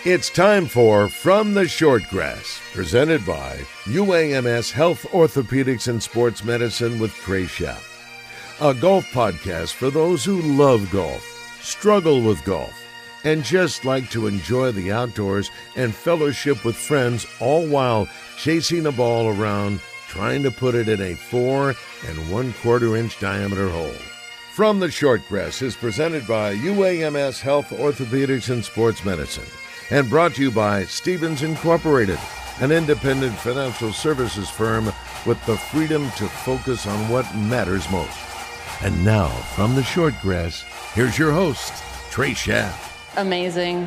It's time for From the Shortgrass, presented by UAMS Health Orthopedics and Sports Medicine with Trey Schaap. A golf podcast for those who love golf, struggle with golf, and just like to enjoy the outdoors and fellowship with friends, all while chasing a ball around, trying to put it in a 4 1/4 inch diameter hole. From the Shortgrass is presented by UAMS Health Orthopedics and Sports Medicine, and brought to you by Stevens Incorporated, an independent financial services firm with the freedom to focus on what matters most. And now, from the Shortgrass, here's your host, Trey Schaap. Amazing.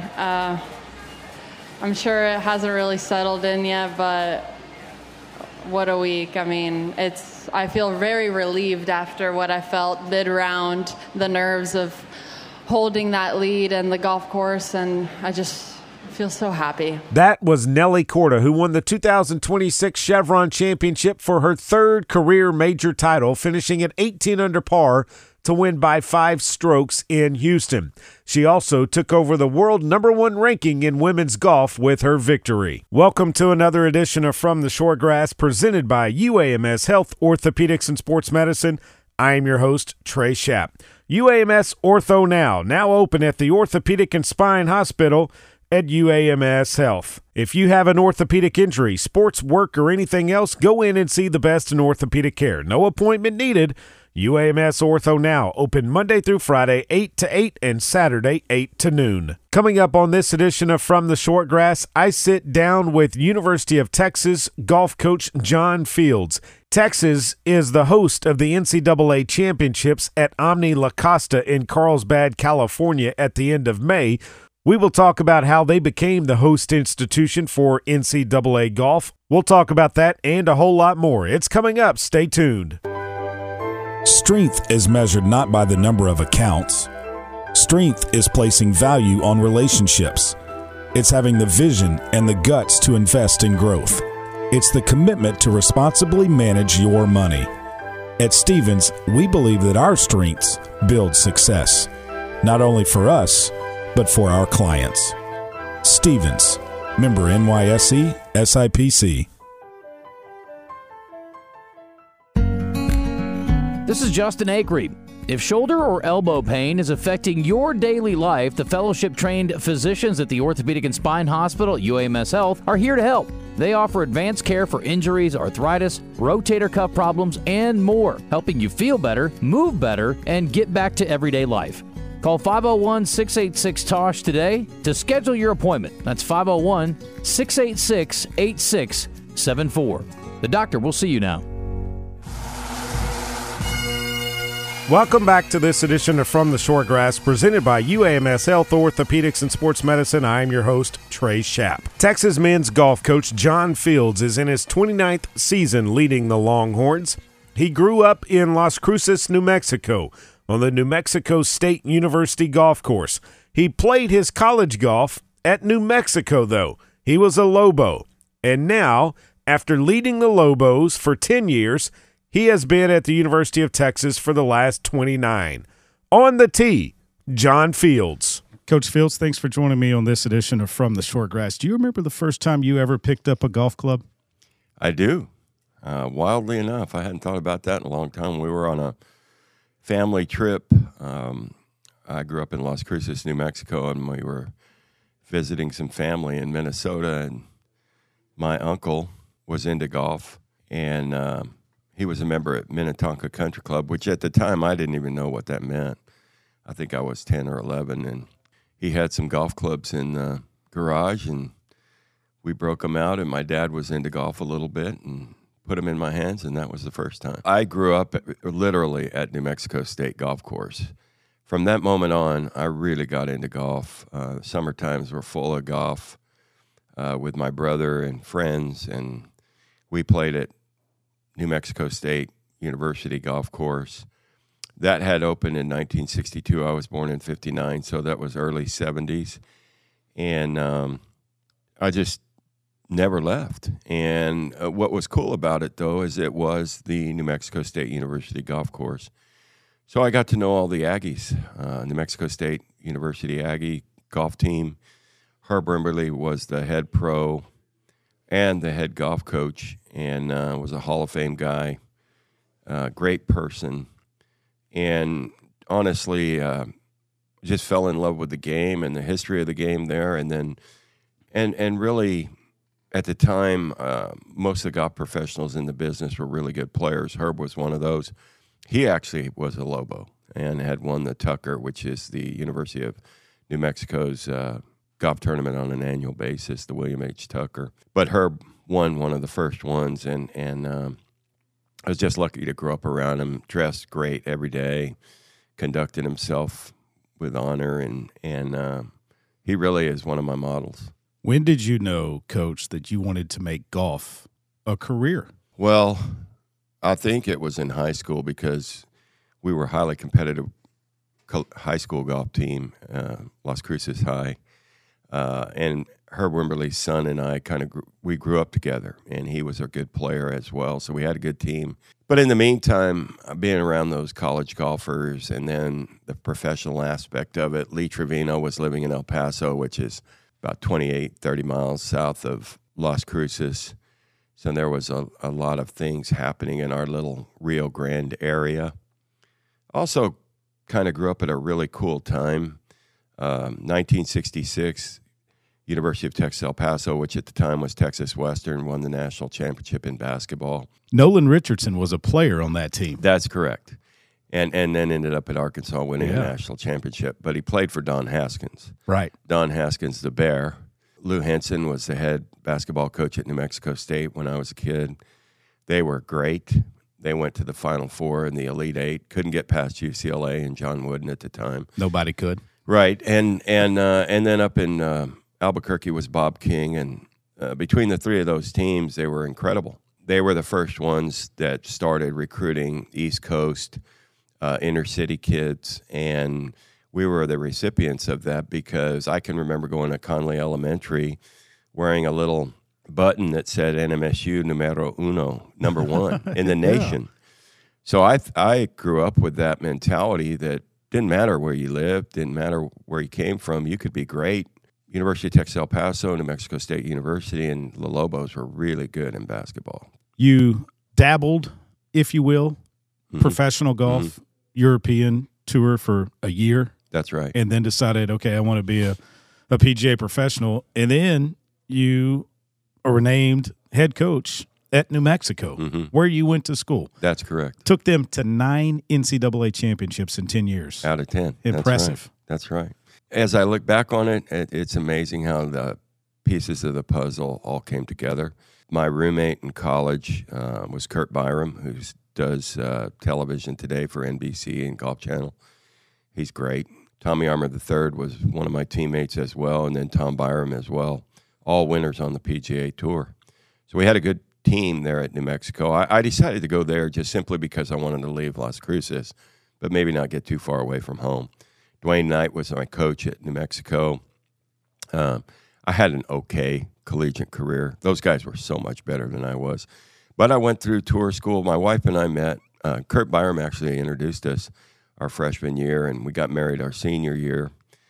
I'm sure it hasn't really settled in yet, but what a week. I mean, I feel very relieved after what I felt mid-round, the nerves of holding that lead and the golf course, and I just feel so happy. That was Nelly Korda, who won the 2026 Chevron Championship for her third career major title, finishing at 18 under par to win by 5 strokes in Houston. She also took over the world #1 ranking in women's golf with her victory. Welcome to another edition of From the Shortgrass, presented by UAMS Health Orthopedics and Sports Medicine. I am your host, Trey Schaap. UAMS Ortho now open at the Orthopedic and Spine Hospital at UAMS Health. If you have an orthopedic injury, sports work, or anything else, go in and see the best in orthopedic care. No appointment needed. UAMS Ortho Now, open Monday through Friday, 8 to 8, and Saturday, 8 to noon. Coming up on this edition of From the Shortgrass, I sit down with University of Texas golf coach John Fields. Texas is the host of the NCAA Championships at Omni La Costa in Carlsbad, California at the end of May. We will talk about how they became the host institution for NCAA golf. We'll talk about that and a whole lot more. It's coming up. Stay tuned. Strength is measured not by the number of accounts. Strength is placing value on relationships. It's having the vision and the guts to invest in growth. It's the commitment to responsibly manage your money. At Stevens, we believe that our strengths build success, not only for us, but for our clients. Stevens, member NYSE, SIPC. This is Justin Acree. If shoulder or elbow pain is affecting your daily life, the fellowship-trained physicians at the Orthopedic and Spine Hospital at UAMS Health are here to help. They offer advanced care for injuries, arthritis, rotator cuff problems, and more, helping you feel better, move better, and get back to everyday life. Call 501-686-TOSH today to schedule your appointment. That's 501-686-8674. The doctor will see you now. Welcome back to this edition of From the Shortgrass, presented by UAMS Health Orthopedics and Sports Medicine. I am your host, Trey Schaap. Texas men's golf coach John Fields is in his 29th season leading the Longhorns. He grew up in Las Cruces, New Mexico, on the New Mexico State University golf course. He played his college golf at New Mexico, though. He was a Lobo. And now, after leading the Lobos for 10 years, he has been at the University of Texas for the last 29. On the tee, John Fields. Coach Fields, thanks for joining me on this edition of From the Shortgrass. Do you remember the first time you ever picked up a golf club? I do. Wildly enough, I hadn't thought about that in a long time. We were on a family trip. I grew up in Las Cruces, New Mexico, and we were visiting some family in Minnesota, and my uncle was into golf, and he was a member at Minnetonka Country Club, which at the time I didn't even know what that meant. I think I was 10 or 11, and he had some golf clubs in the garage, and we broke them out, and my dad was into golf a little bit and put them in my hands, and that was the first time. I grew up literally at New Mexico State Golf Course. From that moment on, I really got into golf. Summer times were full of golf with my brother and friends, and we played at New Mexico State University Golf Course. That had opened in 1962. I was born in 59, so that was early 70s. And I just never left. And what was cool about it, though, is it was the New Mexico State University Golf Course. So I got to know all the Aggies, New Mexico State University Aggie golf team. Herb Wimberly was the head pro and the head golf coach, and was a Hall of Fame guy, great person, and honestly just fell in love with the game and the history of the game there. And then and really at the time, most of the golf professionals in the business were really good players. Herb was one of those. He actually was a Lobo and had won the Tucker, which is the University of New Mexico's golf tournament on an annual basis, the William H. Tucker. But Herb won one of the first ones, and I was just lucky to grow up around him. Dressed great every day, conducted himself with honor, and he really is one of my models. When did you know, Coach, that you wanted to make golf a career? Well, I think it was in high school because we were a highly competitive high school golf team, Las Cruces High, and Herb Wimberly's son and I we grew up together, and he was a good player as well, so we had a good team. But in the meantime, being around those college golfers and then the professional aspect of it, Lee Trevino was living in El Paso, which is about 30 miles south of Las Cruces. So there was a lot of things happening in our little Rio Grande area. Also kind of grew up at a really cool time. 1966, University of Texas El Paso, which at the time was Texas Western, won the national championship in basketball. Nolan Richardson was a player on that team. That's correct. And then ended up at Arkansas winning a national championship. But he played for Don Haskins. Right. Don Haskins, the Bear. Lou Henson was the head basketball coach at New Mexico State when I was a kid. They were great. They went to the Final Four and the Elite Eight. Couldn't get past UCLA and John Wooden at the time. Nobody could. Right. And then up in Albuquerque was Bob King. And between the three of those teams, they were incredible. They were the first ones that started recruiting East Coast inner city kids, and we were the recipients of that because I can remember going to Conley Elementary wearing a little button that said NMSU numero uno, number one in the nation. So I grew up with that mentality that didn't matter where you lived, didn't matter where you came from, you could be great. University of Texas El Paso, New Mexico State University, and the Lobos were really good in basketball. You dabbled, if you will, professional golf, European tour for a year. That's right. And then decided, okay, I want to be a PGA professional. And then you were named head coach at New Mexico, where you went to school. That's correct. Took them to 9 NCAA championships in 10 years. Out of 10. Impressive. That's right. As I look back on it, it's amazing how the pieces of the puzzle all came together. My roommate in college was Kurt Byram, who does television today for NBC and Golf Channel. He's great. Tommy Armour III was one of my teammates as well, and then Tom Byram as well, all winners on the PGA Tour. So we had a good team there at New Mexico. I decided to go there just simply because I wanted to leave Las Cruces, but maybe not get too far away from home. Dwayne Knight was my coach at New Mexico. I had an okay collegiate career. Those guys were so much better than I was. But I went through tour school. My wife and I met. Kurt Byram actually introduced us our freshman year, and we got married our senior year.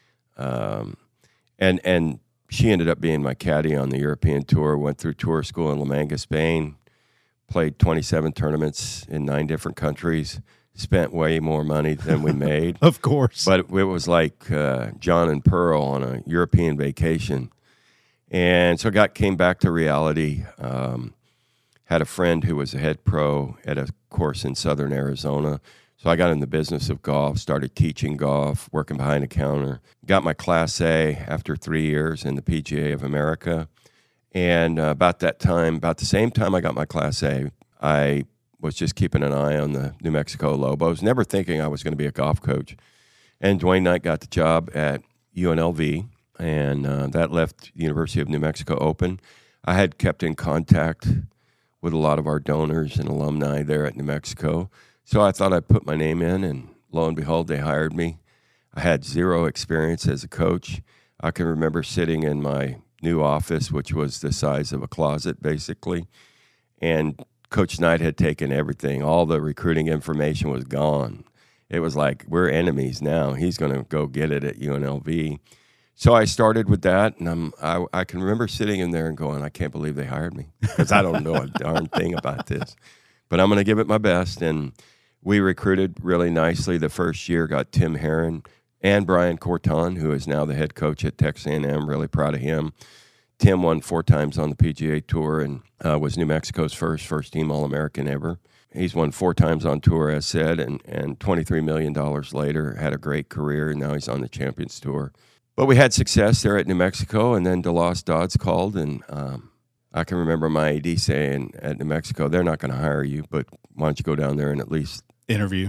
And she ended up being my caddy on the European tour. Went through tour school in La Manga, Spain. Played 27 tournaments in 9 different countries. Spent way more money than we made. Of course. But it was like John and Pearl on a European vacation. And so came back to reality. Had a friend who was a head pro at a course in southern Arizona. So I got in the business of golf, started teaching golf, working behind a counter. Got my Class A after 3 years in the PGA of America. And about the same time I got my Class A, I was just keeping an eye on the New Mexico Lobos, never thinking I was going to be a golf coach. And Dwayne Knight got the job at UNLV, and that left the University of New Mexico open. I had kept in contact with a lot of our donors and alumni there at New Mexico. So I thought I'd put my name in, and lo and behold, they hired me. I had 0 experience as a coach. I can remember sitting in my new office, which was the size of a closet, basically, and Coach Knight had taken everything. All the recruiting information was gone. It was like, we're enemies now. He's going to go get it at UNLV. So I started with that, and I can remember sitting in there and going, I can't believe they hired me because I don't know a darn thing about this. But I'm going to give it my best. And we recruited really nicely. The first year got Tim Herron and Brian Corton, who is now the head coach at Texas A&M. Really proud of him. Tim won 4 times on the PGA Tour and was New Mexico's first-team All-American ever. He's won 4 times on tour, as said, and $23 million later, had a great career, and now he's on the Champions Tour. But we had success there at New Mexico, and then DeLoss Dodds called, and I can remember my AD saying at New Mexico, they're not going to hire you, but why don't you go down there and at least interview,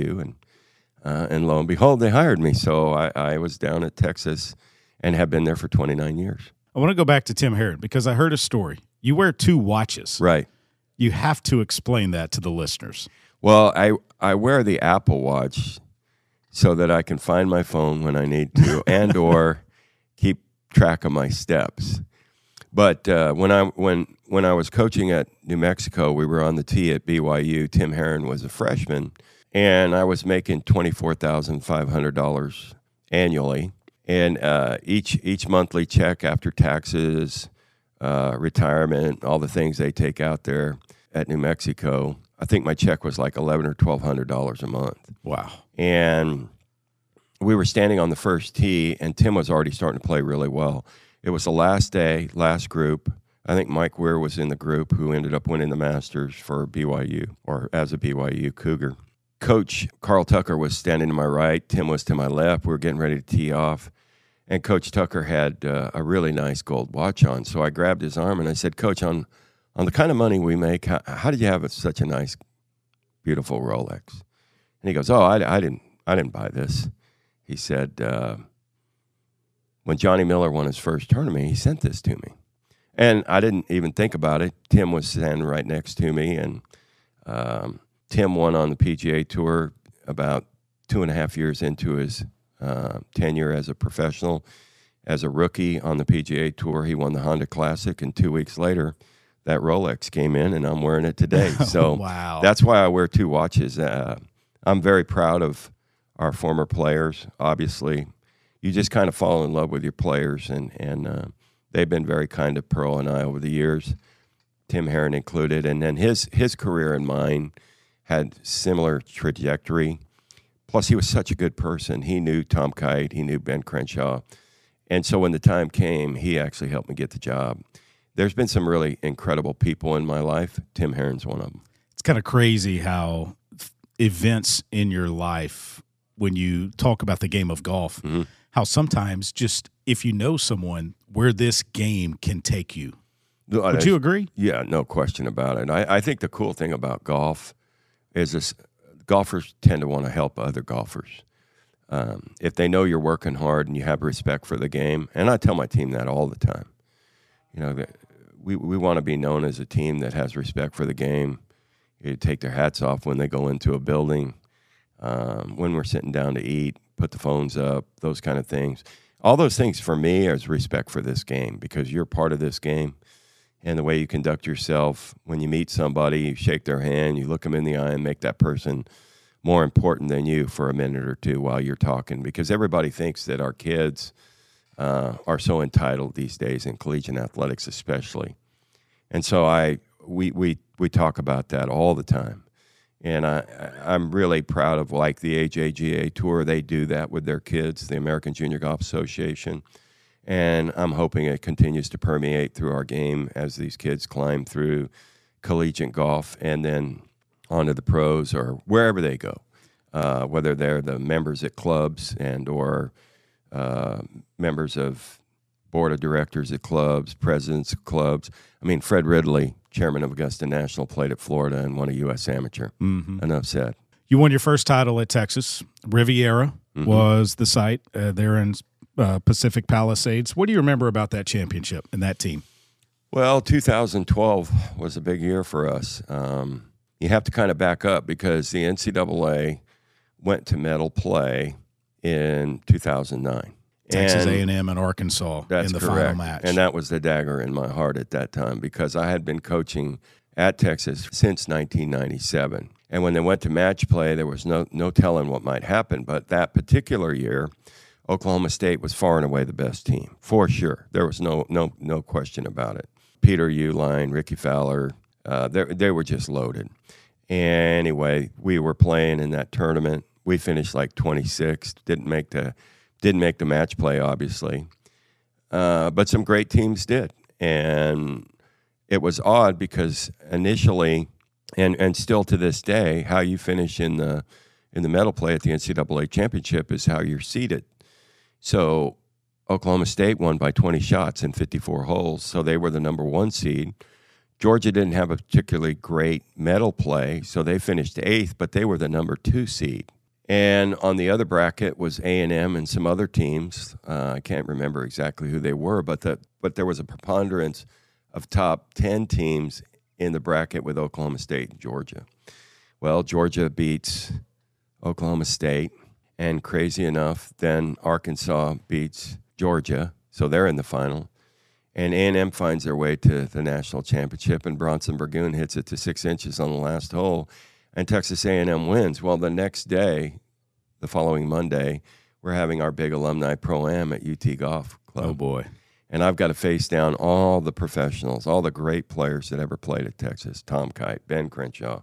and lo and behold, they hired me. So I was down at Texas and have been there for 29 years. I want to go back to Tim Herron because I heard a story. You wear 2 watches. Right. You have to explain that to the listeners. Well, I wear the Apple Watch so that I can find my phone when I need to and or keep track of my steps. But when I was coaching at New Mexico, we were on the tee at BYU. Tim Herron was a freshman, and I was making $24,500 annually. And each monthly check after taxes, retirement, all the things they take out there at New Mexico, I think my check was like $1,100 or $1,200 a month. Wow. And we were standing on the first tee, and Tim was already starting to play really well. It was the last day, last group. I think Mike Weir was in the group who ended up winning the Masters for BYU, or as a BYU Cougar. Coach Carl Tucker was standing to my right. Tim was to my left. We were getting ready to tee off. And Coach Tucker had a really nice gold watch on. So I grabbed his arm and I said, Coach, on the kind of money we make, how did you have such a nice, beautiful Rolex? And he goes, oh, I didn't buy this. He said, when Johnny Miller won his first tournament, he sent this to me. And I didn't even think about it. Tim was standing right next to me, and Tim won on the PGA Tour about 2.5 years into his tenure as a professional. As a rookie on the PGA Tour, he won the Honda Classic, and 2 weeks later, that Rolex came in, and I'm wearing it today. So wow. That's why I wear 2 watches. I'm very proud of our former players. Obviously, you just kind of fall in love with your players, and they've been very kind to Pearl and I over the years, Tim Herron included. And then his career and mine had similar trajectory. Plus, he was such a good person. He knew Tom Kite. He knew Ben Crenshaw. And so when the time came, he actually helped me get the job. There's been some really incredible people in my life. Tim Herron's one of them. It's kind of crazy how events in your life, when you talk about the game of golf, mm-hmm. how sometimes just if you know someone, where this game can take you. Would you agree? Yeah, no question about it. I think the cool thing about golf is this: golfers tend to want to help other golfers. If they know you're working hard and you have respect for the game, and I tell my team that all the time. You know, we want to be known as a team that has respect for the game. You take their hats off when they go into a building, when we're sitting down to eat, put the phones up, those kind of things. All those things for me is respect for this game, because you're part of this game. And the way you conduct yourself when you meet somebody, you shake their hand, you look them in the eye and make that person more important than you for a minute or two while you're talking. Because everybody thinks that our kids are so entitled these days, in collegiate athletics especially. And so we talk about that all the time. And I'm really proud of, like, the AJGA Tour. They do that with their kids, the American Junior Golf Association. And I'm hoping it continues to permeate through our game as these kids climb through collegiate golf and then onto the pros or wherever they go, whether they're the members at clubs and or members of board of directors at clubs, presidents of clubs. I mean, Fred Ridley, chairman of Augusta National, played at Florida and won a U.S. Amateur. Mm-hmm. Enough said. You won your first title at Texas. Riviera mm-hmm. was the site there in Pacific Palisades. What do you remember about that championship and that team? Well, 2012 was a big year for us. You have to kind of back up because the NCAA went to medal play in 2009. Texas A&M and Arkansas in the final match. And that was the dagger in my heart at that time, because I had been coaching at Texas since 1997. And when they went to match play, there was no telling what might happen. But that particular year, Oklahoma State was far and away the best team, for sure. There was no question about it. Peter Uihlein, Ricky Fowler, they were just loaded. Anyway, we were playing in that tournament. We finished like 26th. Didn't make the match play, obviously, but some great teams did. And it was odd because initially, and still to this day, how you finish in the medal play at the NCAA championship is how you're seeded. So Oklahoma State won by 20 shots in 54 holes, so they were the number 1 seed. Georgia didn't have a particularly great medal play, so they finished 8th, but they were the number 2 seed. And on the other bracket was A&M and some other teams. I can't remember exactly who they were, but there was a preponderance of top 10 teams in the bracket with Oklahoma State and Georgia. Well, Georgia beats Oklahoma State, and crazy enough, then Arkansas beats Georgia, so they're in the final. And A&M finds their way to the national championship, and Bronson Burgoon hits it to 6 inches on the last hole, and Texas A&M wins. Well, the next day, the following Monday, we're having our big alumni pro-am at UT Golf Club. Oh, boy. And I've got to face down all the professionals, all the great players that ever played at Texas. Tom Kite, Ben Crenshaw,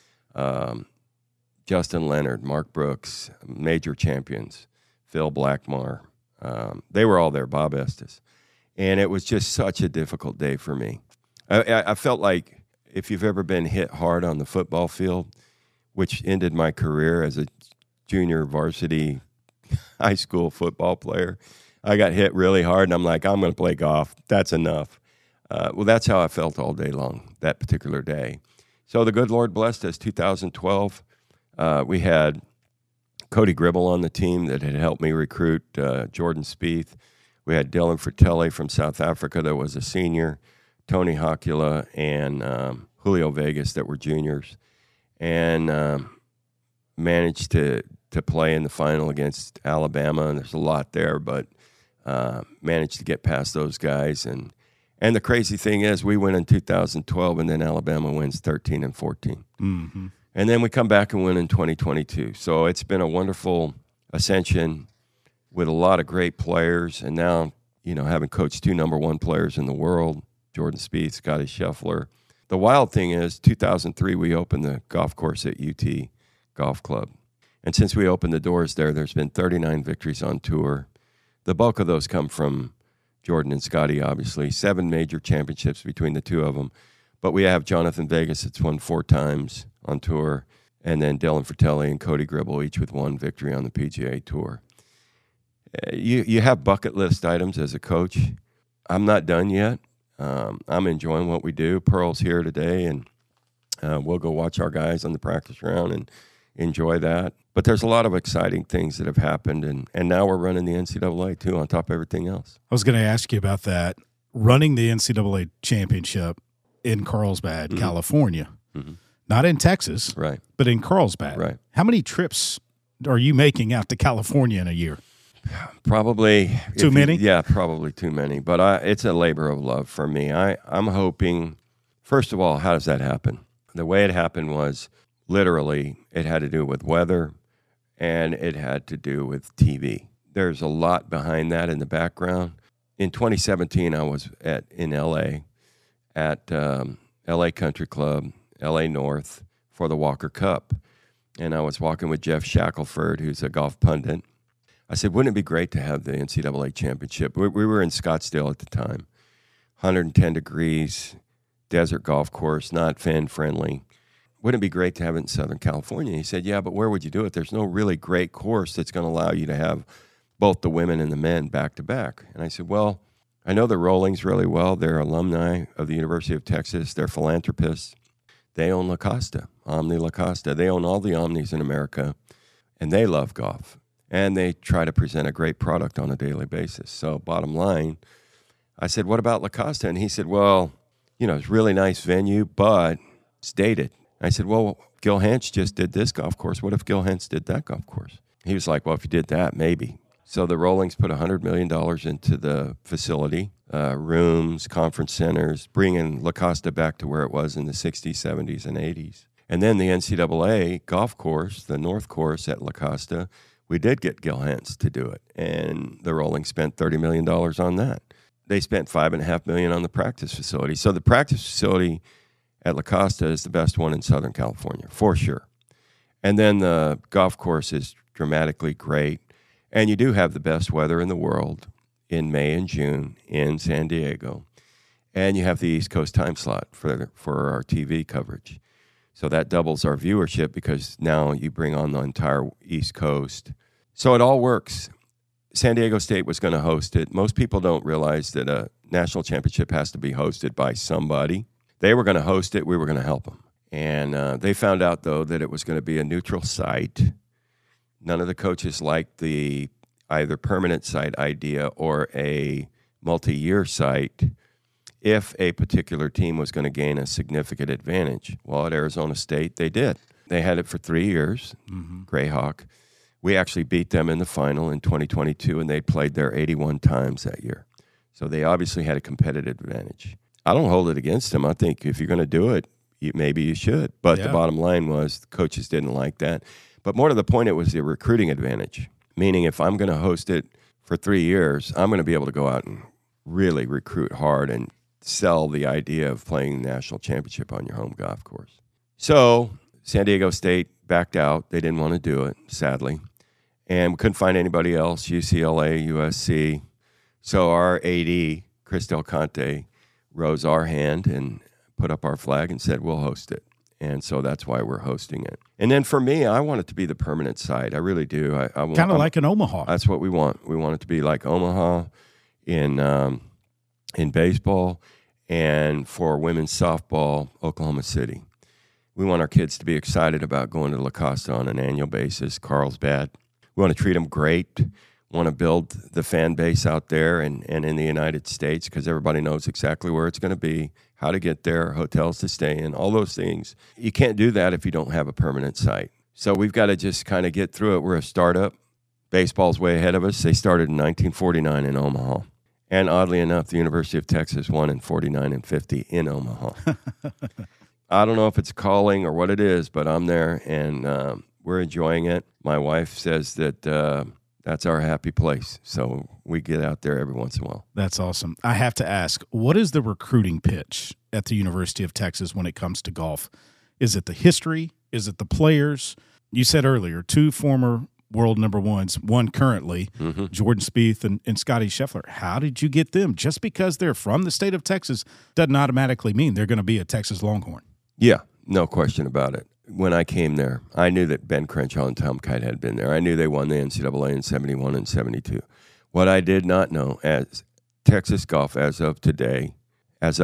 Justin Leonard, Mark Brooks, major champions, Phil Blackmar. They were all there, Bob Estes. And it was just such a difficult day for me. I felt like if you've ever been hit hard on the football field, which ended my career as a junior varsity high school football player, I got hit really hard, and I'm like, I'm going to play golf. That's enough. Well, that's how I felt all day long that particular day. So the good Lord blessed us. 2012, we had Cody Gribble on the team that had helped me recruit Jordan Spieth. We had Dylan Fratelli from South Africa that was a senior, Tony Hocula, and Julio Vegas that were juniors, and managed to play in the final against Alabama. And there's a lot there, but managed to get past those guys. And the crazy thing is we win in 2012, and then Alabama wins 13 and 14. Mm-hmm. And then we come back and win in 2022. So it's been a wonderful ascension with a lot of great players. And now, having coached 2 number 1 players in the world, Jordan Spieth, Scotty Scheffler. The wild thing is 2003, we opened the golf course at UT Golf Club. And since we opened the doors there's been 39 victories on tour. The bulk of those come from Jordan and Scotty, obviously. 7 major championships between the 2 of them. But we have Jonathan Vegas that's won 4 times on tour, and then Dylan Fratelli and Cody Gribble, each with 1 victory on the PGA Tour. You have bucket list items as a coach. I'm not done yet. I'm enjoying what we do. Pearl's here today, and we'll go watch our guys on the practice round and enjoy that. But there's a lot of exciting things that have happened, and now we're running the NCAA, too, on top of everything else. I was going to ask you about that. Running the NCAA championship in Carlsbad, mm-hmm. California, mm-hmm. not in Texas, right, but in Carlsbad. Right. How many trips are you making out to California in a year? Probably too many. Yeah, probably too many. But it's a labor of love for me. I'm hoping, first of all, how does that happen? The way it happened was literally it had to do with weather, and it had to do with TV. There's a lot behind that in the background. In 2017, I was in L.A. at L.A. Country Club, L.A. North, for the Walker Cup. And I was walking with Jeff Shackelford, who's a golf pundit. I said, wouldn't it be great to have the NCAA championship? We were in Scottsdale at the time, 110 degrees, desert golf course, not fan-friendly. Wouldn't it be great to have it in Southern California? He said, yeah, but where would you do it? There's no really great course that's going to allow you to have both the women and the men back-to-back. And I said, well, I know the Rollings really well. They're alumni of the University of Texas. They're philanthropists. They own La Costa, Omni La Costa. They own all the Omnis in America, and they love golf. And they try to present a great product on a daily basis. So bottom line, I said, what about La Costa? And he said, well, it's a really nice venue, but it's dated. I said, well, Gil Hanse just did this golf course. What if Gil Hanse did that golf course? He was like, well, if you did that, maybe. So the Rollings put $100 million into the facility, rooms, conference centers, bringing La Costa back to where it was in the 60s, 70s, and 80s. And then the NCAA golf course, the North Course at La Costa, we did get Gil Hentz to do it, and the Rolling spent $30 million on that. They spent $5.5 million on the practice facility. So the practice facility at La Costa is the best one in Southern California, for sure. And then the golf course is dramatically great. And you do have the best weather in the world in May and June in San Diego. And you have the East Coast time slot for our TV coverage. So that doubles our viewership because now you bring on the entire East Coast. So it all works. San Diego State was going to host it. Most people don't realize that a national championship has to be hosted by somebody. They were going to host it. We were going to help them. And they found out, though, that it was going to be a neutral site. None of the coaches liked the either permanent site idea or a multi-year site if a particular team was going to gain a significant advantage. Well, at Arizona State, they did. They had it for 3 years, Greyhawk. We actually beat them in the final in 2022, and they played there 81 times that year. So they obviously had a competitive advantage. I don't hold it against them. I think if you're going to do it, maybe you should. But the bottom line was the coaches didn't like that. But more to the point, it was the recruiting advantage, meaning if I'm going to host it for 3 years, I'm going to be able to go out and really recruit hard and sell the idea of playing the national championship on your home golf course. So San Diego State backed out. They didn't want to do it, sadly. And we couldn't find anybody else, UCLA, USC. So our AD, Chris Del Conte, rose our hand and put up our flag and said, we'll host it. And so that's why we're hosting it. And then for me, I want it to be the permanent site. I really do. I want, kind of like an Omaha. That's what we want. We want it to be like Omaha in baseball, and for women's softball, Oklahoma City. We want our kids to be excited about going to La Costa on an annual basis, Carlsbad. We want to treat them great. We want to build the fan base out there and in the United States because everybody knows exactly where it's going to be, how to get there, hotels to stay in, all those things. You can't do that if you don't have a permanent site. So we've got to just kind of get through it. We're a startup. Baseball's way ahead of us. They started in 1949 in Omaha. And oddly enough, the University of Texas won in 49 and 50 in Omaha. I don't know if it's calling or what it is, but I'm there, and we're enjoying it. My wife says that that's our happy place, so we get out there every once in a while. That's awesome. I have to ask, what is the recruiting pitch at the University of Texas when it comes to golf? Is it the history? Is it the players? You said earlier, 2 former world number ones, one currently, Jordan Spieth and Scotty Scheffler. How did you get them? Just because they're from the state of Texas doesn't automatically mean they're going to be a Texas Longhorn. Yeah, no question about it. When I came there, I knew that Ben Crenshaw and Tom Kite had been there. I knew they won the NCAA in 71 and 72. What I did not know, as Texas golf as of today has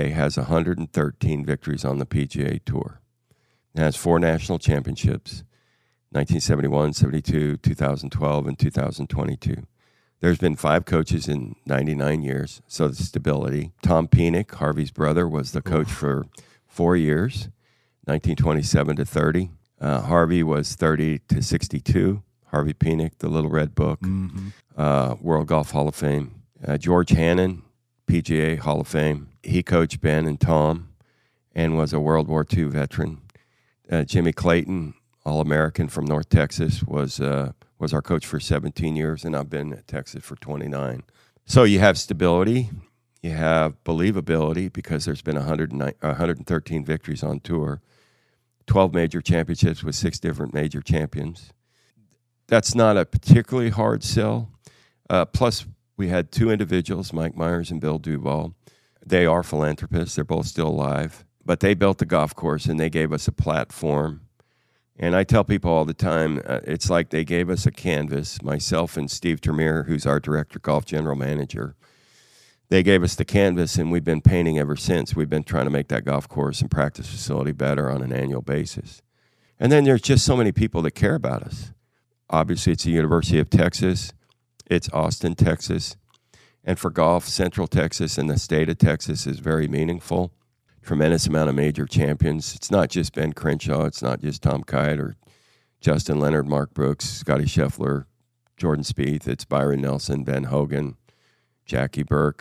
113 victories on the PGA Tour. It has 4 national championships, 1971, 72, 2012, and 2022. There's been 5 coaches in 99 years, so the stability. Tom Penick, Harvey's brother, was the coach for 4 years, 1927 to 30. Harvey was 30 to 62. Harvey Penick, the Little Red Book, World Golf Hall of Fame. George Hannon, PGA Hall of Fame. He coached Ben and Tom and was a World War II veteran. Jimmy Clayton, All-American from North Texas, was our coach for 17 years, and I've been at Texas for 29. So you have stability. You have believability because there's been 113 victories on tour, 12 major championships with 6 different major champions. That's not a particularly hard sell. Plus, we had 2 individuals, Mike Myers and Bill Duval. They are philanthropists. They're both still alive. But they built the golf course, and they gave us a platform. And I tell people all the time, it's like they gave us a canvas, myself and Steve Termeer, who's our director, golf general manager. They gave us the canvas, and we've been painting ever since. We've been trying to make that golf course and practice facility better on an annual basis. And then there's just so many people that care about us. Obviously, it's the University of Texas. It's Austin, Texas. And for golf, Central Texas and the state of Texas is very meaningful. Tremendous amount of major champions. It's not just Ben Crenshaw. It's not just Tom Kite or Justin Leonard, Mark Brooks, Scotty Scheffler, Jordan Spieth. It's Byron Nelson, Ben Hogan, Jackie Burke,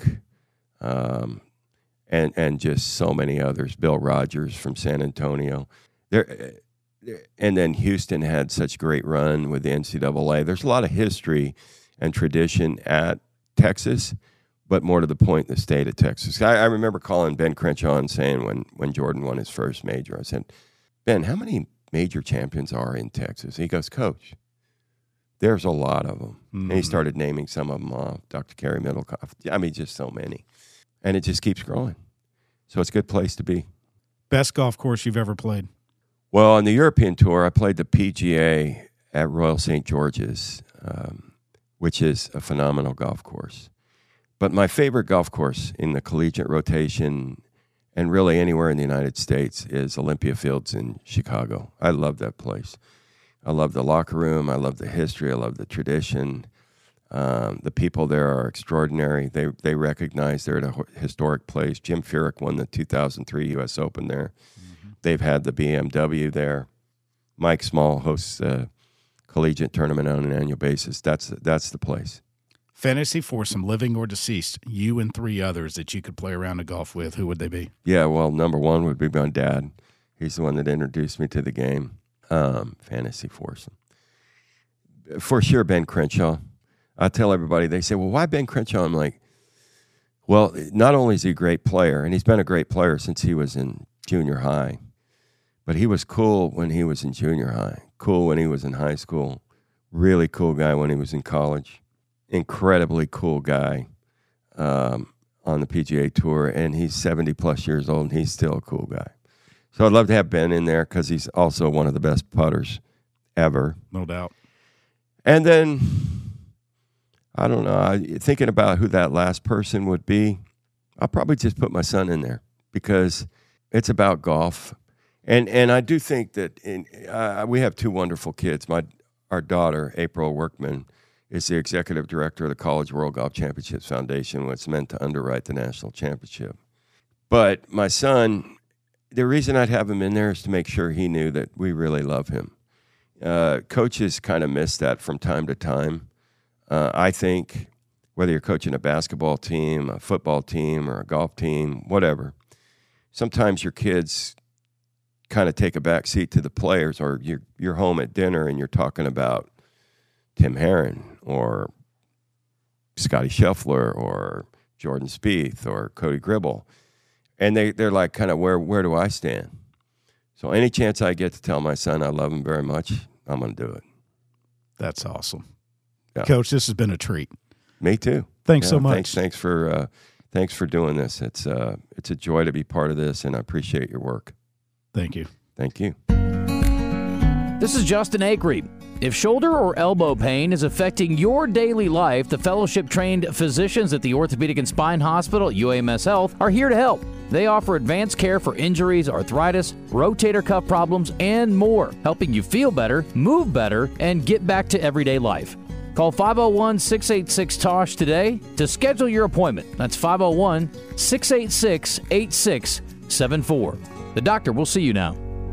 and just so many others. Bill Rogers from San Antonio. and then Houston had such a great run with the NCAA. There's a lot of history and tradition at Texas, but more to the point, the state of Texas. I remember calling Ben Crenshaw and saying when Jordan won his first major, I said, Ben, how many major champions are in Texas? He goes, Coach, there's a lot of them. And he started naming some of them off, Dr. Kerry Middlecoff. I mean, just so many. And it just keeps growing. So it's a good place to be. Best golf course you've ever played? Well, on the European Tour, I played the PGA at Royal St. George's, which is a phenomenal golf course. But my favorite golf course in the collegiate rotation and really anywhere in the United States is Olympia Fields in Chicago. I love that place. I love the locker room. I love the history. I love the tradition. The people there are extraordinary. They recognize they're at a historic place. Jim Furyk won the 2003 U.S. Open there. Mm-hmm. They've had the BMW there. Mike Small hosts a collegiate tournament on an annual basis. That's the place. Fantasy foursome, living or deceased, you and 3 others that you could play around a golf with, who would they be? Yeah, well, number one would be my dad. He's the one that introduced me to the game. Fantasy foursome. For sure, Ben Crenshaw. I tell everybody, they say, well, why Ben Crenshaw? I'm like, well, not only is he a great player, and he's been a great player since he was in junior high, but he was cool when he was in junior high, cool when he was in high school, really cool guy when he was in college, incredibly cool guy on the PGA Tour, and he's 70-plus years old, and he's still a cool guy. So I'd love to have Ben in there because he's also one of the best putters ever. No doubt. And then, I don't know, thinking about who that last person would be, I'll probably just put my son in there because it's about golf. And I do think that we have 2 wonderful kids. Our daughter, April Workman, is the executive director of the College World Golf Championships Foundation, which is meant to underwrite the national championship. But my son, the reason I'd have him in there is to make sure he knew that we really love him. Coaches kind of miss that from time to time. I think whether you're coaching a basketball team, a football team, or a golf team, whatever, sometimes your kids kind of take a back seat to the players, or you're home at dinner and you're talking about Tim Herron or Scotty Scheffler or Jordan Spieth or Cody Gribble. And they're like, kind of, where do I stand? So any chance I get to tell my son I love him very much, I'm going to do it. That's awesome. Yeah. Coach, this has been a treat. Me too. Thanks so much. Thanks for doing this. It's a joy to be part of this, and I appreciate your work. Thank you. Thank you. This is Justin Acree. If shoulder or elbow pain is affecting your daily life, the fellowship-trained physicians at the Orthopedic and Spine Hospital, UAMS Health, are here to help. They offer advanced care for injuries, arthritis, rotator cuff problems, and more, helping you feel better, move better, and get back to everyday life. Call 501-686-TOSH today to schedule your appointment. That's 501-686-8674. The doctor will see you now.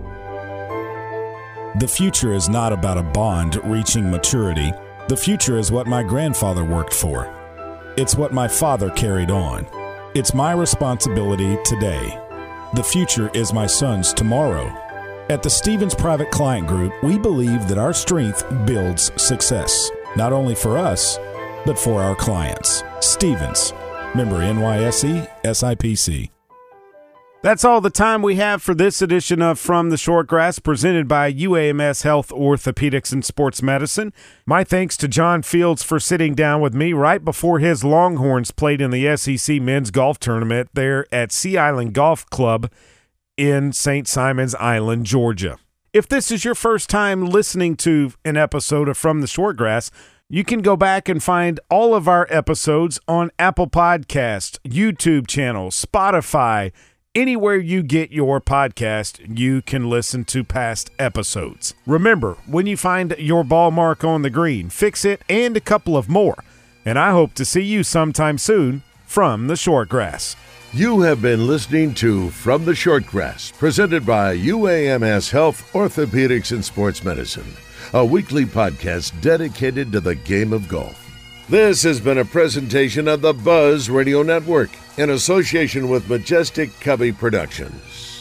The future is not about a bond reaching maturity. The future is what my grandfather worked for. It's what my father carried on. It's my responsibility today. The future is my son's tomorrow. At the Stevens Private Client Group, we believe that our strength builds success, not only for us, but for our clients. Stevens, member NYSE, SIPC. That's all the time we have for this edition of From the Shortgrass, presented by UAMS Health, Orthopedics, and Sports Medicine. My thanks to John Fields for sitting down with me right before his Longhorns played in the SEC Men's Golf Tournament there at Sea Island Golf Club in St. Simons Island, Georgia. If this is your first time listening to an episode of From the Shortgrass, you can go back and find all of our episodes on Apple Podcasts, YouTube channel, Spotify. Anywhere you get your podcast, you can listen to past episodes. Remember, when you find your ball mark on the green, fix it and a couple of more. And I hope to see you sometime soon from the Shortgrass. You have been listening to From the Shortgrass, presented by UAMS Health, Orthopedics, and Sports Medicine, a weekly podcast dedicated to the game of golf. This has been a presentation of the Buzz Radio Network in association with Majestic Cubby Productions.